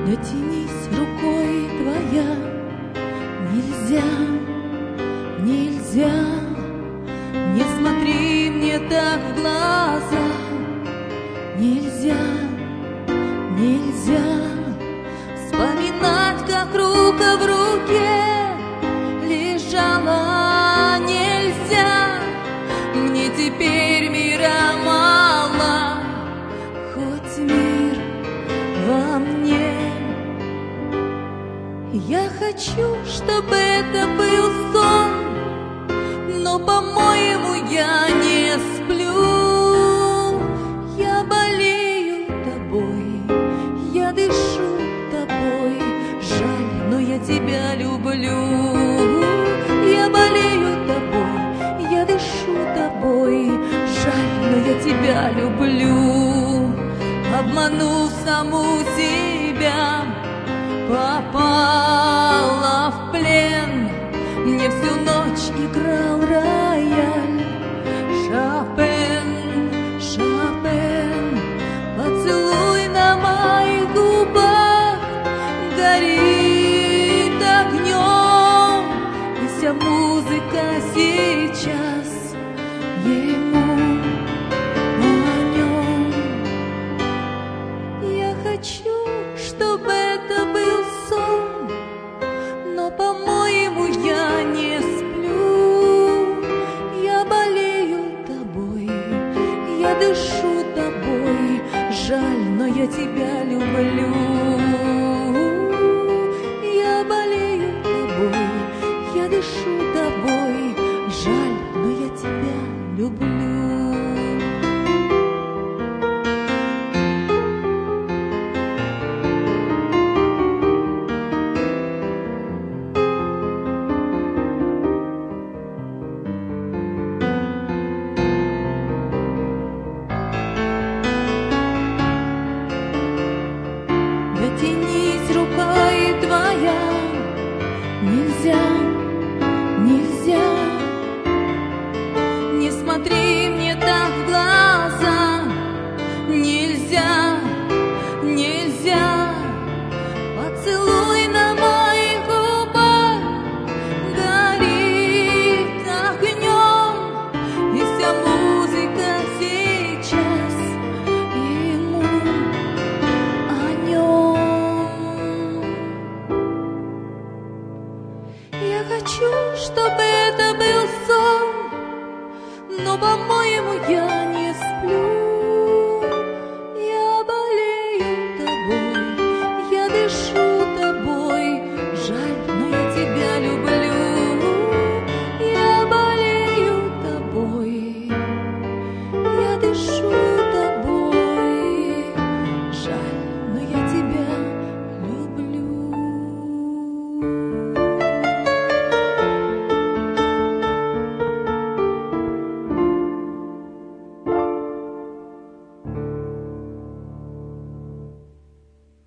дотянись рукой твоя. Нельзя, нельзя, не смотри мне так в глаза. Нельзя, нельзя вспоминать, как рука в руке лежала. Нельзя, мне теперь мира мало, хоть мир во мне. Я хочу, чтобы это был сон, но, по-моему, я не сплю. Я болею тобой, я дышу тобой. Жаль, но я тебя люблю. Я болею тобой, я дышу тобой. Жаль, но я тебя люблю. Обманув саму себя, попала в плен. Мне всю ночь играл рояль. Шопен, Шопен, поцелуй на моих губах горит огнем, и вся музыка сейчас ему о нем. Я хочу, чтобы это был сон, но, по-моему, я не сплю. Я болею тобой, я дышу тобой. Жаль, но я тебя люблю.